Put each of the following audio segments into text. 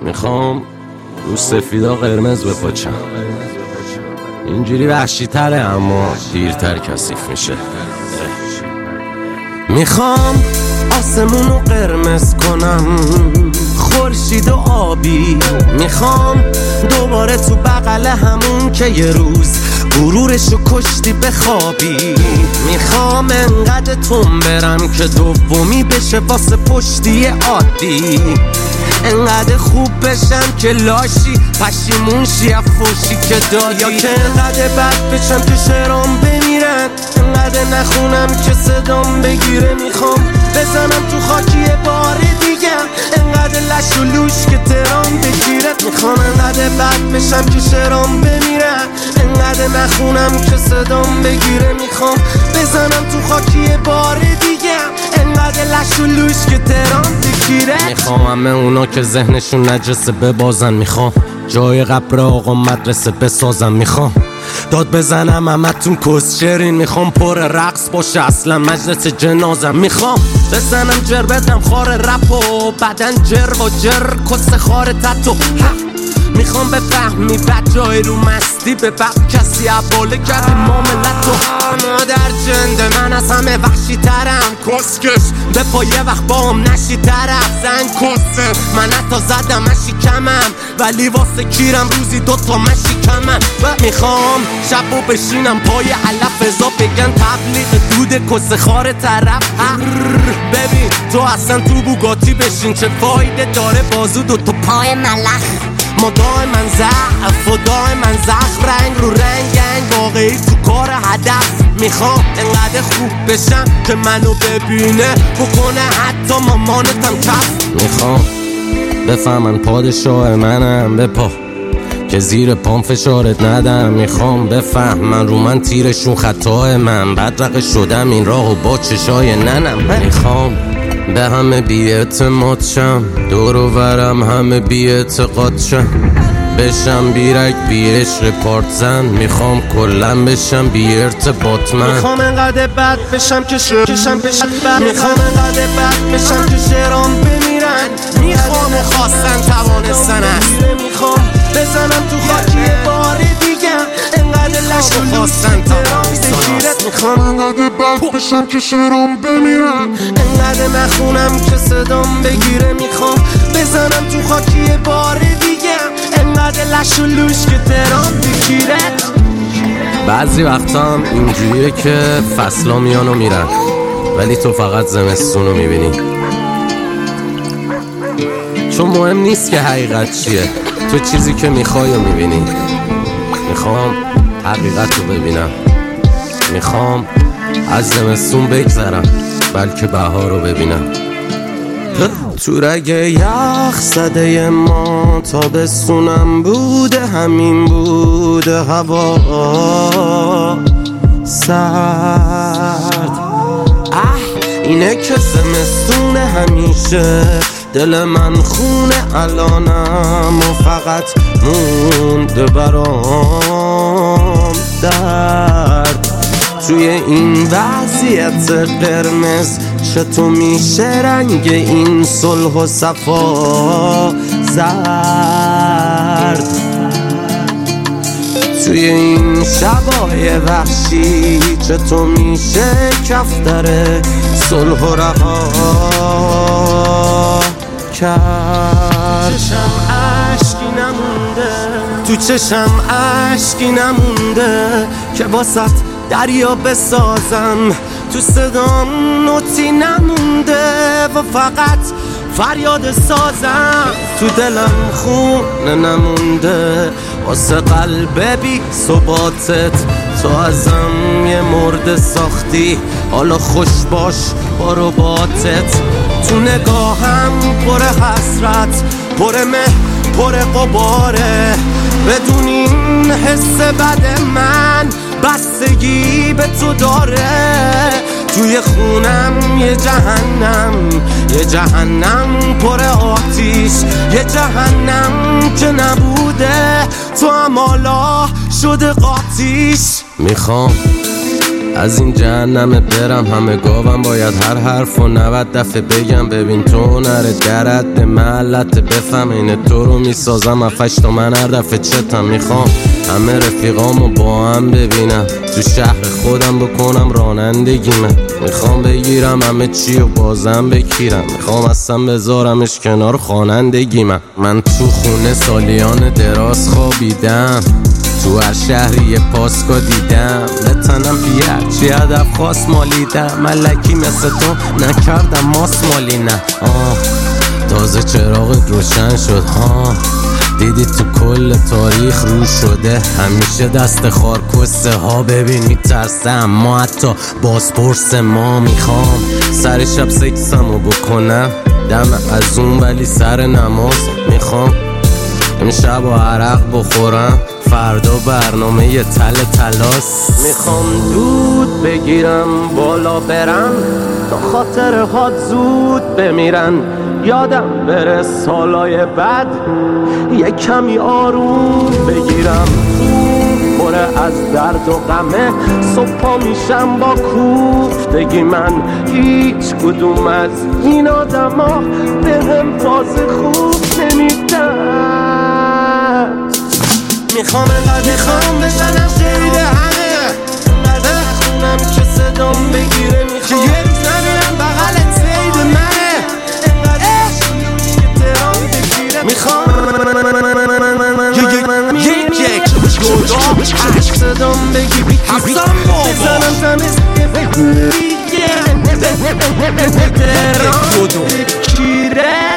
میخوام رو سفیدا قرمز بپاچم، اینجوری وحشی تره اما دیرتر کثیف میشه. میخوام آسمونو قرمز کنم، خورشید و آبی. میخوام دوباره تو بغل همون که یه روز غرورشو کشتی بخوابی. میخوام انقدر تون برم که دومی بشه واسه پشتی عادی، انقدر خوب بشم که لاشی پشیمون شی افوشی که دادی، یا که انقدر بد بشم که شعرام بمیرن، انقدر نخونم که صدام بگیره. میخوام بزنم تو خاکی بار دیگه، انقدر لش و لوش که ترام بگیره. میخوام انقدر بد بشم که شعرام بمیرن، انقدر نخونم که صدام بگیره. میخوام بزنم تو خاکی بار دیگه، انقدر لش و لوش که ترام بگیره. میخوام همه اونا که ذهنشون نجسه ببازن، میخوام جای قبر آقا مدرسه بسازم، میخوام داد بزنم همتون کسچرین، میخوام پر رقص باشه اصلا مجلس جنازم. میخوام بزنم جر بدم خار رپ و بدن جر و جر کس خار تتو. میخوام بفهمی بد جای رو مستی به بد کسی عباله کردی معاملتو. مادر جنده من از همه وحشی ترم، کسکش به پا یه وقت با هم نشی طرف. زن کسه من حتی زدم مشی کمم، ولی واسه کیرم روزی دوتا مشی کمم. میخوام شبو بشینم پای علف ازا بگن تبلیغ دود کس خار طرف. ببین تو اصلا تو بوگاتی بشین چه فایده داره بازو دوتا پای ملخ. ما دائما ضعف و دائما زخم، رنگ رو رنگ واقعی تو کار هدف. میخوام انقدر خوب بشم که منو ببینه بکنه حتی مامانتم کف. میخوام بفهمن پادشاه منم بپا که زیر پام فشارت ندم. میخوام بفهمن رو من تیرشون خطای من، بدرقه شدم این راهو با چشای ننم. میخوام به همه بی اعتماد شم، دور و برم همه بی اعتقاد شم، بشم بیرک بی عشق پارت زن. میخوام کلن بشم بی ارتباط من. میخوام انقدر بد بشم که شرکشم بشم بد. میخوام انقدر بد بشم که شعرام بمیرن. میخوام خواستن توانستن است. میخوام بزنم تو خاکی بار دیگه، انقدر لش و خواستن توانستن است. میخوام انقدر بد بشم که شعرام بمیرن، انقدر نخونم که صدام بگیره. میخوام بزنم تو خاکی بار دیگه، انقدر لش و لوش که ترام بگیره. بعضی وقتا هم اینجوریه که فصلا میان و میرن، ولی تو فقط زمستون رو میبینی، چون مهم نیست که حقیقت چیه، تو چیزی که میخوای رو میبینی. میخوام حقیقت رو ببینم، میخوام از زمستون بگذرم بلکه بهار رو ببینم. تو رگ یخ زده ما تابستونم بوده، همین بوده هوا سرد. اینه که زمستون همیشه دل من خونه الانم و فقط مونده برام درد. توی این وضعیت قرمز چطور میشه رنگ این صلح و صفا زرد؟ توی این شبای وحشی چطور میشه کفتر صلح و رها کرد؟ چشم عشقی نمونده، تو چشم عشقی نمونده که واسط دریا بسازم، تو صدام نوتی نمونده و فقط فریاد سازم. تو دلم خونه نمونده واسه قلب بی ثباتت، تو ازم یه مرد ساختی حالا خوش باش با رباطت. تو نگاهم پر حسرت، پر مه، پر غباره، بدون این حس بد من بستگی به تو داره. توی خونم یه جهنم پر آتیش، یه جهنم که نبوده تو هم حالا شده قاتیش. میخوام از این جهنم برم همه گاوم باید هر حرف و 90 دفعه بگم ببین تو نره درد محلت بفهم اینه تو رو میسازم افش تا من هر دفعه چتم میخوام همه رفیقامو با هم ببینم تو شهر خودم بکنم رانندگی من میخوام بگیرم همه چی و بازم بگیرم میخوام اصلا بذارمش کنار خوانندگی من تو خونه سالیان دراز خوابیدم تو هر شهری یه پاسکا دیدم به تنم بیاد چی هدف خواست مالیدم ملکی مثل تو نکردم ماس مالی نه تازه چراغت روشن شد دیدی تو کل تاریخ رو شده همیشه دست خارکسته ها ببین میترسه اما حتی بازپرس ما میخوام سر شب سکسمو بکنم دم از اون ولی سر نماز میخوام امشب و عرق بخورم فردا برنامه یه تلاس میخوام دود بگیرم بالا برم تا خاطر هات زود بمیرن یادم بره سالای بعد یه کمی آروم بگیرم پره از درد و غمه صبحا میشم با کوفتگی من هیچ کدوم از این آدم ها به هم فاز خوب نمیدن میخوام انقدر بشنم شهید همه انقدر خونم که صدام بگیره میخوام که یه روز نمیرم بغلت زید منه انقدر شنونی که ترام بگیره میخوام یک جدا هشت صدام بگیری حسن بابا بزنم تمیز ترام بگیره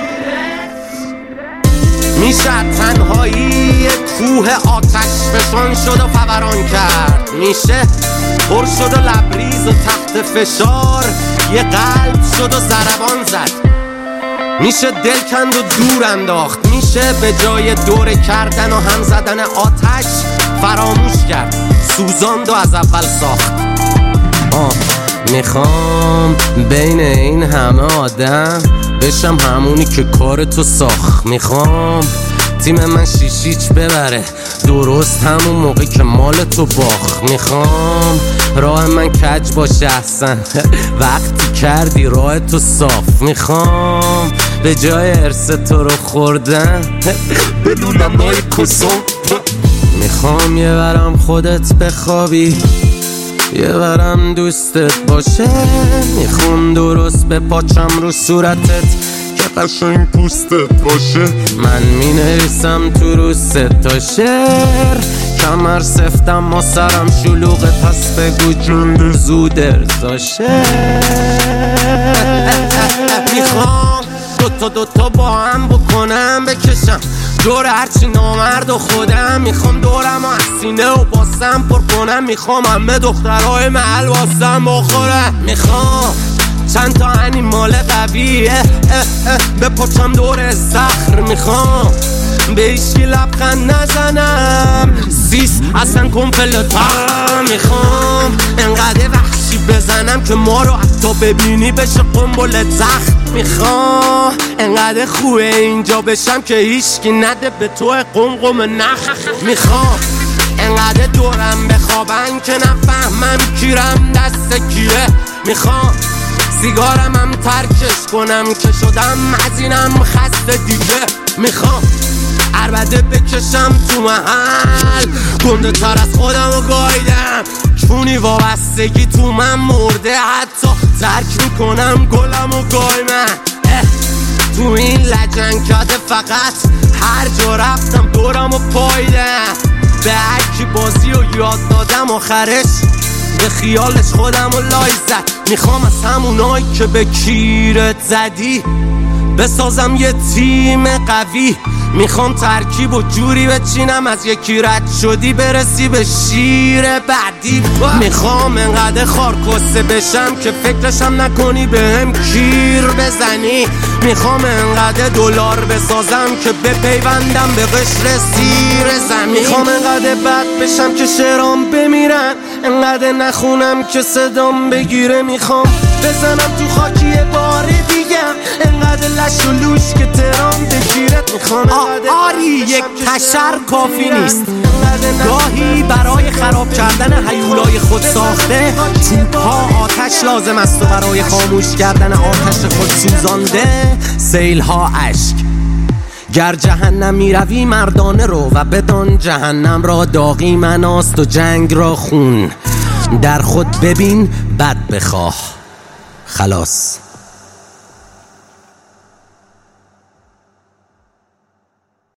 میشه تنهایی کوه آتش فشان شد و فوران کرد میشه پر شد و لبریز و تحت فشار یه قلب شد و ضربان زد میشه دل کند و دور انداخت میشه به جای دور کردن و هم زدن آتش فراموش کرد سوزاند و از اول ساخت میخوام بین این همه آدم بشم همونی که کار تو ساخت میخوام تیم من شیشیچ ببره درست همون موقع که مال تو باخت میخوام راه من کج باشه احسن وقتی کردی راه تو صاف میخوام به جای ارث تو رو خوردن بدونم نای کسم میخوام یه برم خودت بخوابی یه برم دوستت باشه میخوام درست به پاچم رو صورتت که قشنگ پوستت باشه من مینویسم تو رو 3 تا شعر کمر سفتم ما سرم شلوغه پس بگو جون زود ارزاشه میخوام دوتا با هم بکنم بکشم دور هرچی نامرد و خودم میخوام دورم و از سینه و باسم پر کنم میخوام همه دخترهای محل واسم بخورم میخوام چند تا انیمال قویه بپاچم دور صخر میخوام به ایشکی لبخند نزنم سیس اصلا کمپلتم میخوام انقدر وحشی بزنم که ما رو حتی ببینی بشه قنبل زخم میخوام انقدر خوبه اینجا بشم که هیچکی نده به تو قمقم نخ میخوام انقدر دورم بخوابن که نفهمم کیرم دست کیه میخوام سیگارم هم ترکش کنم که شدم از اینم خسته دیگه میخوام عربده بکشم تو محل گنده تر از خودم رو گایدم چونی وابستگی تو من مرده حتی ترک میکنم گلم و گای من تو این لجنکده فقط هر جا رفتم دورم و پایدم به هرکی بازی رو یاد دادم آخرش به خیالش خودم رو لای زد میخوام از همونایی که به کیرت زدی بسازم یه تیم قوی میخوام ترکیب و جوری بچینم از یکی رد شدی برسی به شیر بعدی میخوام انقدر خارکسته بشم که فکرشم نکنی بهم کیر بزنی میخوام انقدر دلار بسازم که بپیوندم به قشر سیر زمین میخوام انقدر بد بشم که شعرام بمیرن انقدر نخونم که صدام بگیره میخوام بزنم تو خاکی بار دیگم انقدر لش و لوش که ترام بگیرت میخوام آری یک تشر کافی نیست گاهی برای خراب کردن هیولای خود ساخته توپ‌ها آتش لازم است و برای خاموش کردن آتش خود سوزانده سیل‌ها اشک. گر جهنم می روی مردانه رو و بدان جهنم را داغی مناست و جنگ را خون. در خود ببین بد بخواه. خلاص.